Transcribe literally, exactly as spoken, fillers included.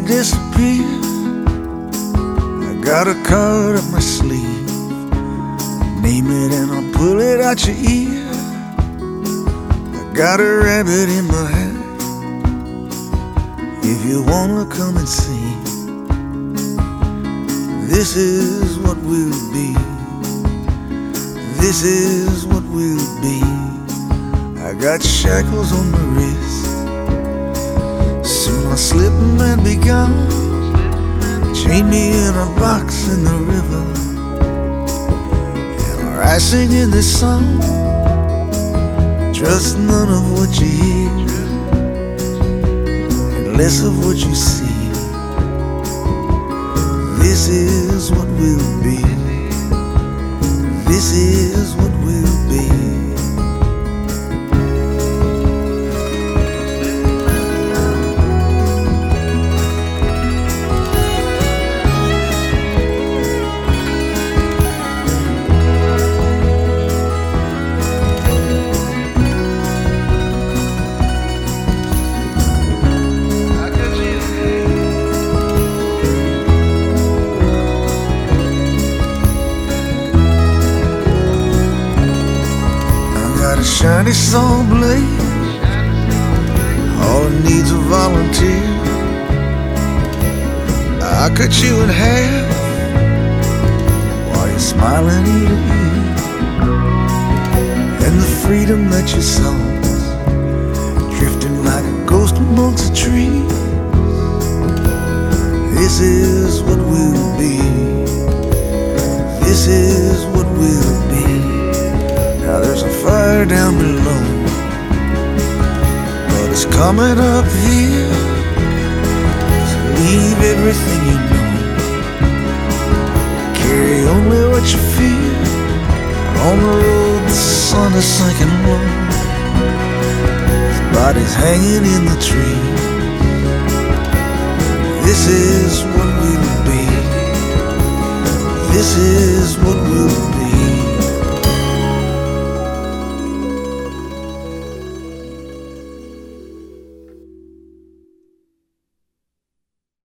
disappear. I got a card up my sleeve. Name it and I'll pull it out your ear. I got a rabbit in my hat. If you wanna come and see, this is what we'll be. This is what we'll be. I got shackles on my wrist. Soon I'll slip and be gone. Chain me in a box in the river. And I sing in this song. Trust none of what you hear, and less of what you see. This is what we'll be. This is what we'll be. Shiny saw blade, all it needs a volunteer. I cut you in half while you're smiling ear to ear. And the freedom that you saw, drifting like a ghost amongst the trees. This is what we'll be. This is what we'll be. Now there's a fire down below, but it's coming up here. So leave everything you know. Carry only what you feel. On the road the sun is sinking low. His body's hanging in the tree. This is what we'll be. This is what we'll be.